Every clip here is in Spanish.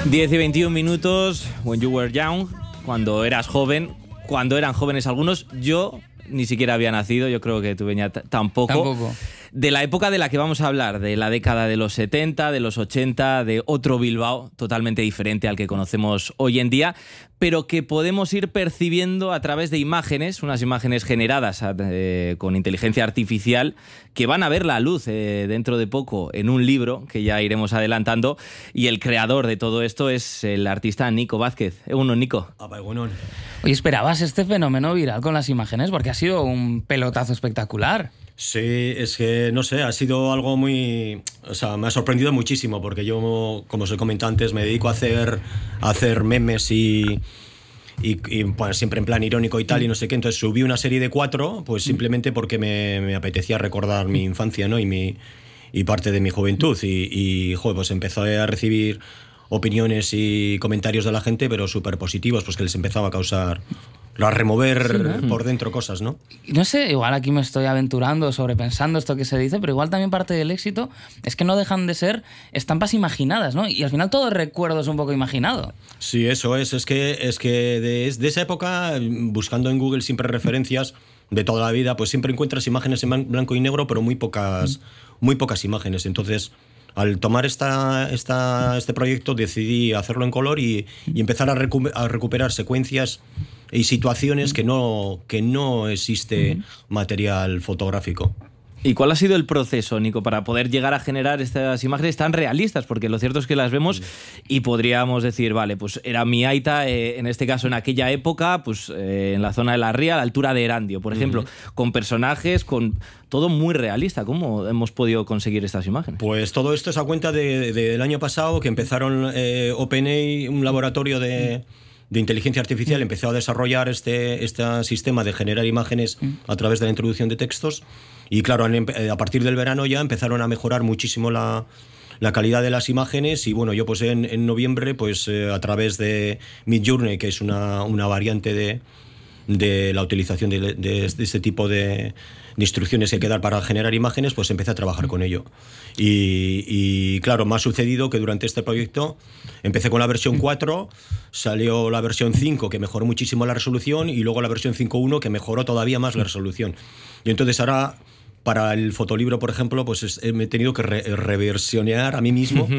10 y 21 minutos, when you were young, cuando eras joven, cuando eran jóvenes algunos, yo ni siquiera había nacido, yo creo que tú Beñat tampoco. De la época de la que vamos a hablar, de la década de los 70, de los 80, de otro Bilbao totalmente diferente al que conocemos hoy en día, pero que podemos ir percibiendo a través de imágenes, unas imágenes generadas con inteligencia artificial, que van a ver la luz dentro de poco en un libro que ya iremos adelantando, y el creador de todo esto es el artista Nico Vázquez. Nico. Oye, ¿esperabas este fenómeno viral con las imágenes? Porque ha sido un pelotazo espectacular. Sí, es que, no sé, ha sido algo muy... O sea, me ha sorprendido muchísimo porque yo, como os he comentado antes, me dedico a hacer memes y bueno, siempre en plan irónico y tal, y no sé qué. Entonces subí una serie de 4, pues simplemente porque me apetecía recordar mi infancia, ¿no? Y parte de mi juventud. Y joder, pues empecé a recibir opiniones y comentarios de la gente, pero súper positivos, pues que les empezaba a causar... a remover, sí, ¿no? Por dentro cosas, ¿no? No sé, igual aquí me estoy aventurando, sobrepensando esto que se dice, pero igual también parte del éxito es que no dejan de ser estampas imaginadas, ¿no? Y al final todo el recuerdo es un poco imaginado. Sí, eso es. Es que de esa época, buscando en Google siempre referencias de toda la vida, pues siempre encuentras imágenes en blanco y negro, pero muy pocas imágenes. Entonces, al tomar este proyecto, decidí hacerlo en color y empezar a recuperar secuencias y situaciones que no existe material fotográfico. ¿Y cuál ha sido el proceso, Nico, para poder llegar a generar estas imágenes tan realistas? Porque lo cierto es que las vemos y podríamos decir, vale, pues era mi aita, en este caso en aquella época, pues en la zona de la Ría, a la altura de Erandio, por ejemplo, con personajes, con todo muy realista. ¿Cómo hemos podido conseguir estas imágenes? Pues todo esto es a cuenta del año pasado, que empezaron OpenAI, un laboratorio de inteligencia artificial, empezó a desarrollar este sistema de generar imágenes a través de la introducción de textos. Y claro, a partir del verano ya empezaron a mejorar muchísimo la calidad de las imágenes. Y bueno, yo pues en noviembre, pues a través de Midjourney, que es una variante de la utilización de este tipo de instrucciones que hay que dar para generar imágenes, pues empecé a trabajar con ello. Y claro, me ha sucedido que durante este proyecto empecé con la versión 4, salió la versión 5, que mejoró muchísimo la resolución, y luego la versión 5.1, que mejoró todavía más la resolución. Y entonces ahora, para el fotolibro, por ejemplo, pues me he tenido que reversionear a mí mismo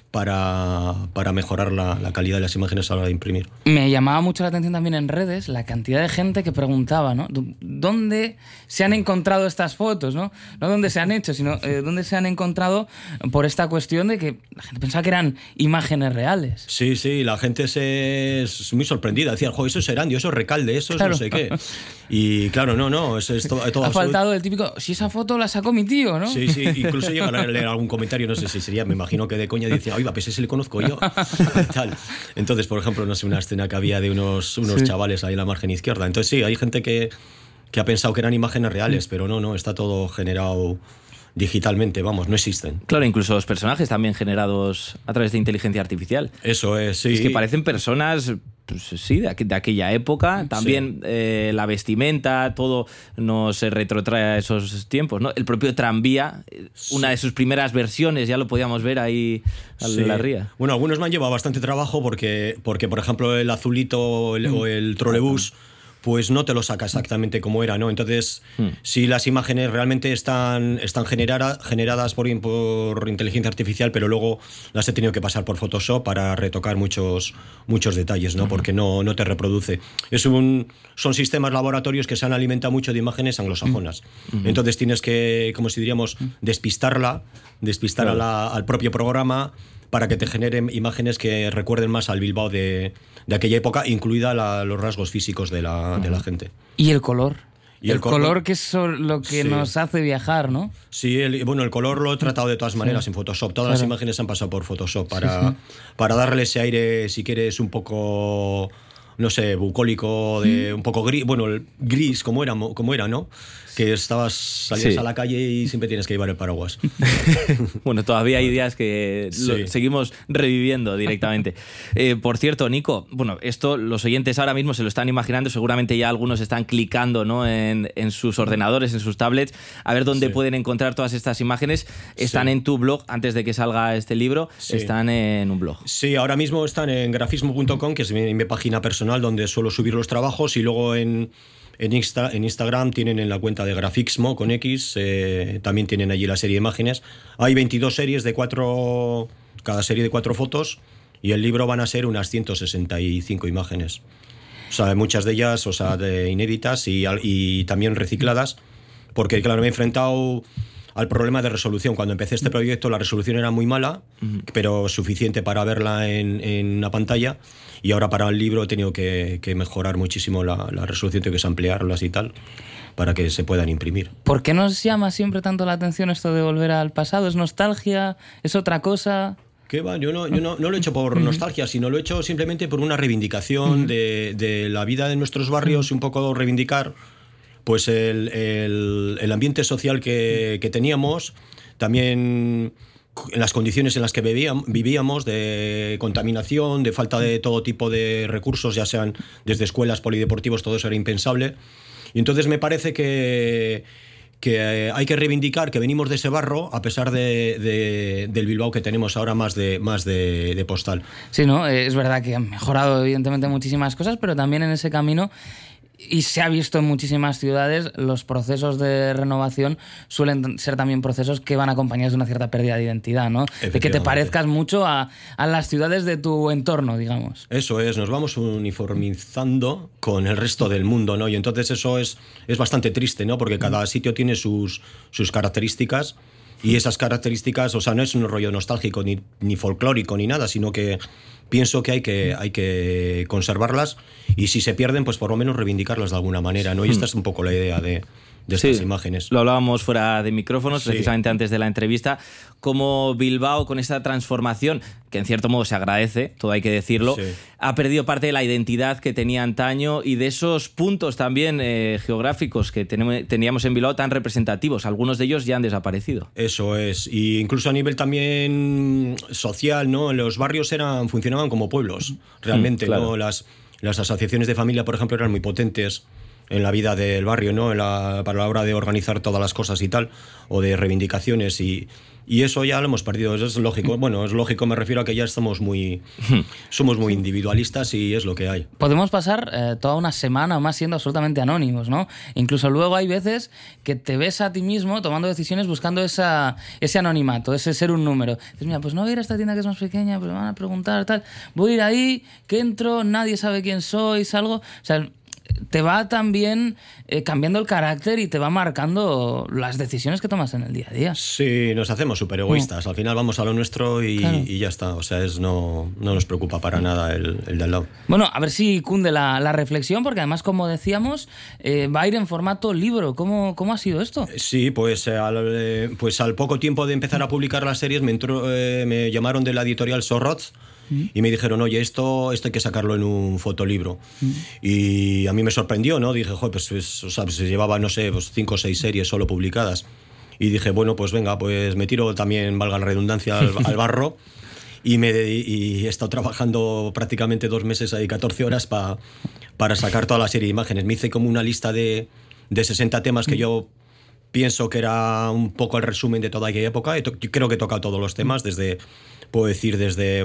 para mejorar la calidad de las imágenes a la hora de imprimir. Me llamaba mucho la atención también en redes la cantidad de gente que preguntaba, ¿no? ¿Dónde se han encontrado estas fotos, ¿no? No dónde se han hecho, sino dónde se han encontrado, por esta cuestión de que la gente pensaba que eran imágenes reales. Sí, la gente es muy sorprendida. Decía, joder, eso es Erandio, eso es Recalde, eso es no sé qué. Y claro, no, es todo ha faltado el típico, si esa foto la sacó mi tío, ¿no? Sí, incluso llegan a leer algún comentario, no sé si sería, me imagino que de coña, decía, oiga, pues ese le conozco yo. Tal. Entonces, por ejemplo, no sé, una escena que había de unos chavales ahí en la margen izquierda. Entonces sí, hay gente que ha pensado que eran imágenes reales, pero no, está todo generado digitalmente, vamos, no existen. Claro, incluso los personajes también generados a través de inteligencia artificial. Eso es, sí. Es que parecen personas, pues, sí, de aquella época. También la vestimenta, todo nos retrotrae a esos tiempos, ¿no? El propio tranvía, una de sus primeras versiones, ya lo podíamos ver ahí en la Ría. Bueno, algunos me han llevado bastante trabajo porque por ejemplo, el azulito o el trolebús, pues no te lo saca exactamente como era, ¿no? Entonces, sí, las imágenes realmente están generadas por inteligencia artificial, pero luego las he tenido que pasar por Photoshop para retocar muchos detalles, ¿no? Porque no te reproduce. Son sistemas laboratorios que se han alimentado mucho de imágenes anglosajonas. Entonces tienes que, como si diríamos, despistar al propio programa para que te generen imágenes que recuerden más al Bilbao de aquella época, incluida los rasgos físicos de la gente. ¿Y el color? Y el color que es lo que nos hace viajar, ¿no? Sí, el color lo he tratado de todas maneras en Photoshop. Todas las imágenes han pasado por Photoshop para darle ese aire, si quieres, un poco no sé, bucólico, de un poco gris, bueno, el gris como era, ¿no? Que salías a la calle y siempre tienes que llevar el paraguas. Bueno, todavía hay días que seguimos reviviendo directamente. Por cierto, Nico, bueno, esto los oyentes ahora mismo se lo están imaginando, seguramente ya algunos están clicando, ¿no?, en sus ordenadores, en sus tablets, a ver dónde pueden encontrar todas estas imágenes. Están en tu blog, antes de que salga este libro, están en un blog. Sí, ahora mismo están en grafismo.com, que es mi página personal donde suelo subir los trabajos, y luego en Instagram tienen en la cuenta de Grafixmo con X, también tienen allí la serie de imágenes. Hay 22 series de 4, cada serie de 4 fotos, y el libro van a ser unas 165 imágenes. O sea, muchas de ellas, o sea, inéditas y también recicladas, porque claro, me he enfrentado al problema de resolución. Cuando empecé este proyecto la resolución era muy mala, pero suficiente para verla en una pantalla, y ahora para el libro he tenido que mejorar muchísimo la resolución, tengo que ampliarlas y tal, para que se puedan imprimir. ¿Por qué nos llama siempre tanto la atención esto de volver al pasado? ¿Es nostalgia? ¿Es otra cosa? ¿Qué va? Yo no lo he hecho por nostalgia, sino lo he hecho simplemente por una reivindicación de la vida de nuestros barrios, y un poco reivindicar pues el ambiente social que teníamos, también en las condiciones en las que vivíamos, de contaminación, de falta de todo tipo de recursos, ya sean desde escuelas, polideportivos, todo eso era impensable. Y entonces me parece que hay que reivindicar que venimos de ese barro, a pesar del Bilbao que tenemos ahora más de postal. Sí, ¿no? Es verdad que han mejorado evidentemente muchísimas cosas, pero también en ese camino, y se ha visto en muchísimas ciudades, los procesos de renovación suelen ser también procesos que van acompañados de una cierta pérdida de identidad, ¿no? De que te parezcas mucho a las ciudades de tu entorno, digamos. Eso es, nos vamos uniformizando con el resto del mundo, ¿no? Y entonces eso es bastante triste, ¿no? Porque cada sitio tiene sus características, y esas características, o sea, no es un rollo nostálgico ni folclórico ni nada, sino que pienso que hay que conservarlas, y si se pierden, pues por lo menos reivindicarlas de alguna manera, ¿no? Y esta es un poco la idea de estas imágenes. Lo hablábamos fuera de micrófonos, precisamente antes de la entrevista, cómo Bilbao, con esta transformación, que en cierto modo se agradece, todo hay que decirlo, ha perdido parte de la identidad que tenía antaño, y de esos puntos también geográficos que teníamos en Bilbao tan representativos. Algunos de ellos ya han desaparecido. Eso es, y incluso a nivel también social, ¿no? Los barrios funcionaban como pueblos, realmente, claro. ¿No? Las asociaciones de familia, por ejemplo, eran muy potentes en la vida del barrio, ¿no? Para la hora de organizar todas las cosas y tal, o de reivindicaciones, y eso ya lo hemos perdido. Eso es lógico. Bueno, es lógico, me refiero a que ya somos muy individualistas, y es lo que hay. Podemos pasar toda una semana o más siendo absolutamente anónimos, ¿no? Incluso luego hay veces que te ves a ti mismo tomando decisiones buscando ese anonimato, ese ser un número. Dices, mira, pues no voy a ir a esta tienda que es más pequeña, pues me van a preguntar, tal. Voy a ir ahí, que entro, nadie sabe quién soy, salgo. O sea, te va también cambiando el carácter y te va marcando las decisiones que tomas en el día a día. Sí, nos hacemos súper egoístas. Al final vamos a lo nuestro y ya está. O sea, no nos preocupa para nada el de al lado. Bueno, a ver si cunde la reflexión, porque además, como decíamos, va a ir en formato libro. ¿Cómo ha sido esto? Sí, pues al poco tiempo de empezar a publicar las series me llamaron de la editorial Sorroz, y me dijeron, oye, esto hay que sacarlo en un fotolibro. Y a mí me sorprendió, ¿no? Dije, joder, pues se llevaba, no sé, 5 o 6 series solo publicadas. Y dije, bueno, pues venga, pues me tiro también, valga la redundancia, al barro. Y he estado trabajando prácticamente 2 meses ahí, 14 horas para sacar toda la serie de imágenes. Me hice como una lista de 60 temas que yo pienso que era un poco el resumen de toda aquella época. Yo creo que he tocado todos los temas, puedo decir desde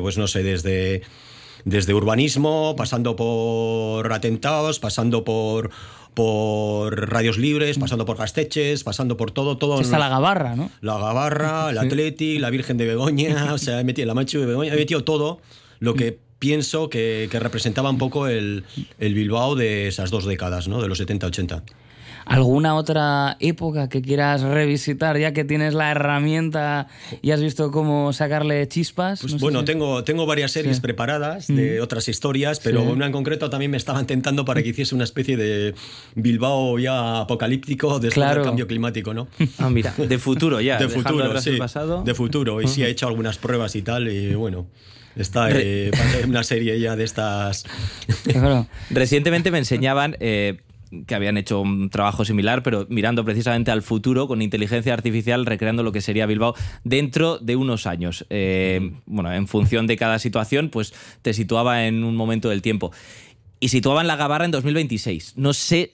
urbanismo, pasando por atentados, pasando por radios libres, pasando por Gasteches, pasando por todo. Está la Gabarra, ¿no? La Gabarra, el Atleti, la Virgen de Begoña, o sea, he metido la Machu de Begoña, he metido todo lo que pienso que representaba un poco el Bilbao de esas 2 décadas, ¿no? De los 70-80. ¿Alguna otra época que quieras revisitar, ya que tienes la herramienta y has visto cómo sacarle chispas? Pues bueno, tengo varias series preparadas de otras historias, pero una en concreto también me estaban tentando para que hiciese una especie de Bilbao ya apocalíptico después del cambio climático, ¿no? Ah, mira, de futuro ya. De futuro, sí. El pasado. De futuro. Y sí, he hecho algunas pruebas y tal, y bueno... Está una serie ya de estas. Recientemente me enseñaban que habían hecho un trabajo similar, pero mirando precisamente al futuro con inteligencia artificial, recreando lo que sería Bilbao dentro de unos años. Bueno, en función de cada situación, pues te situaba en un momento del tiempo. Y situaban la Gabarra en 2026. No sé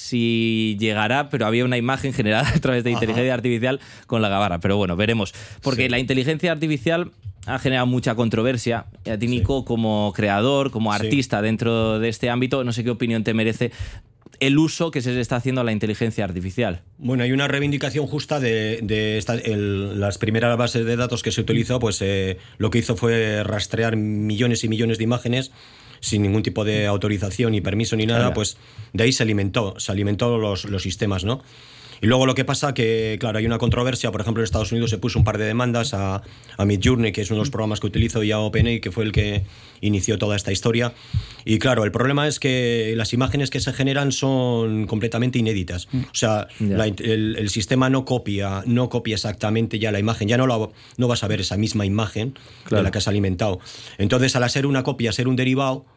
si llegará, pero había una imagen generada a través de inteligencia artificial con la Gabarra. Pero bueno, veremos. Porque la inteligencia artificial ha generado mucha controversia. Y a ti, Nico, como creador, como artista dentro de este ámbito, no sé qué opinión te merece el uso que se le está haciendo a la inteligencia artificial. Bueno, hay una reivindicación justa de las primeras bases de datos que se utilizó, pues lo que hizo fue rastrear millones y millones de imágenes sin ningún tipo de autorización ni permiso ni nada, pues de ahí se alimentó los sistemas, ¿no? Y luego lo que pasa que, claro, hay una controversia. Por ejemplo, en Estados Unidos se puso un par de demandas a Midjourney, que es uno de los programas que utilizo, y a OpenAI, que fue el que inició toda esta historia. Y claro, el problema es que las imágenes que se generan son completamente inéditas. O sea, el sistema no copia exactamente ya la imagen. Ya no vas a ver esa misma imagen de la que has alimentado. Entonces, al ser una copia, ser un derivado,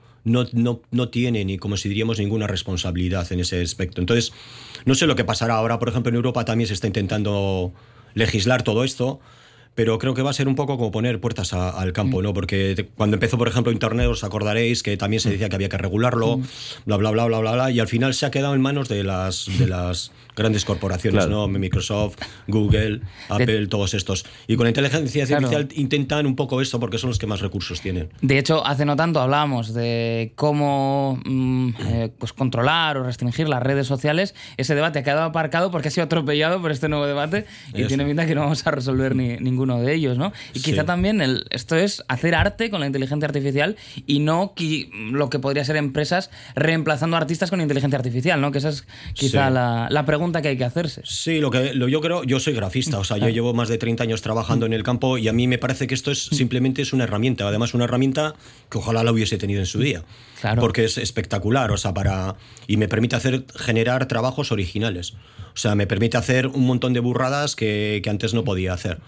no tiene ni, como si diríamos, ninguna responsabilidad en ese aspecto. Entonces, no sé lo que pasará ahora. Por ejemplo, en Europa también se está intentando legislar todo esto, pero creo que va a ser un poco como poner puertas al campo, ¿no? Porque cuando empezó, por ejemplo, Internet, os acordaréis que también se decía que había que regularlo, bla, bla, bla, bla, bla, bla, y al final se ha quedado en manos de las grandes corporaciones, ¿no? Microsoft, Google, Apple, todos estos. Y con la inteligencia artificial intentan un poco eso porque son los que más recursos tienen. De hecho, hace no tanto hablábamos de cómo pues controlar o restringir las redes sociales. Ese debate ha quedado aparcado porque ha sido atropellado por este nuevo debate y tiene pinta que no vamos a resolver ninguno de ellos, ¿no? Y quizá también esto es hacer arte con la inteligencia artificial y no lo que podría ser empresas reemplazando artistas con inteligencia artificial, ¿no? Que esa es quizá la pregunta que hay que hacerse. Sí, yo soy grafista, o sea, yo llevo más de 30 años trabajando en el campo y a mí me parece que esto simplemente es una herramienta, además una herramienta que ojalá la hubiese tenido en su día. Claro. Porque es espectacular, o sea, y me permite generar trabajos originales. O sea, me permite hacer un montón de burradas que antes no podía hacer.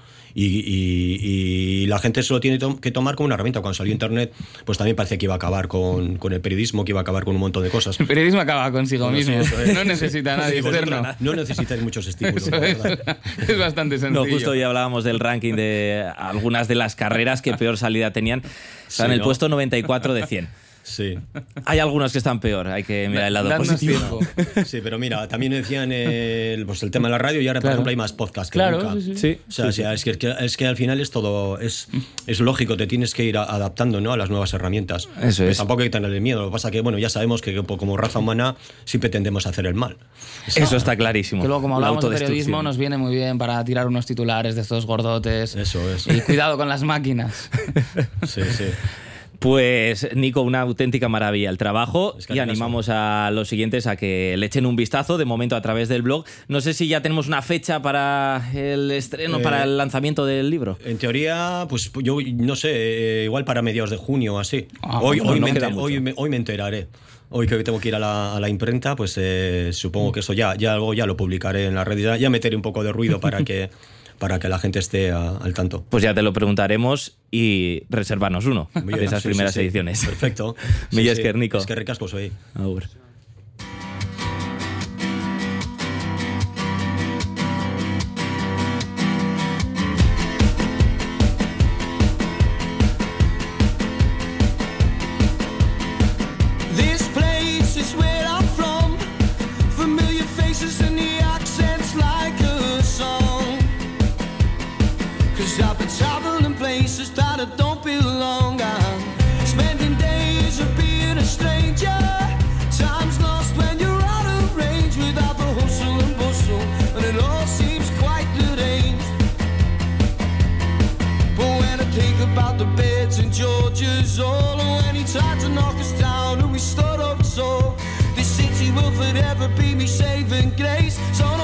Y la gente se lo tiene que tomar como una herramienta. Cuando salió Internet, pues también parecía que iba a acabar con el periodismo, que iba a acabar con un montón de cosas. El periodismo acaba consigo mismo. No necesita a nadie externo. No necesitáis muchos estímulos. Es bastante sencillo. No, justo ya hablábamos del ranking de algunas de las carreras que peor salida tenían. Están en el puesto 94 de 100. Sí. Hay algunos que están peor, hay que mirar el lado positivo. Sí, pero mira, también decían el tema de la radio y ahora, por ejemplo, hay más podcasts que nunca. Sí. O sea, es que al final es todo, es lógico, te tienes que ir adaptando, ¿no?, a las nuevas herramientas. Eso es. Tampoco hay que tenerle miedo. Lo que pasa es que, bueno, ya sabemos que como raza humana siempre tendemos a hacer el mal. Eso está clarísimo. Que luego, como hablamos de periodismo, nos viene muy bien para tirar unos titulares de estos gordotes. Eso. Y cuidado con las máquinas. Sí. Pues, Nico, una auténtica maravilla el trabajo y animamos a los siguientes a que le echen un vistazo, de momento a través del blog. No sé si ya tenemos una fecha para el estreno, para el lanzamiento del libro. En teoría, pues yo no sé, igual para mediados de junio o así. Hoy me enteraré. Hoy que tengo que ir a la imprenta, pues supongo que eso ya lo publicaré en la red. Ya meteré un poco de ruido para que la gente esté al tanto. Pues ya te lo preguntaremos y reservarnos uno de esas primeras ediciones. Perfecto. Mila esker, Nico. Eskerrik asko zuei. Agur. Don't belong. I'm spending days of being a stranger. Time never be me saving grace. So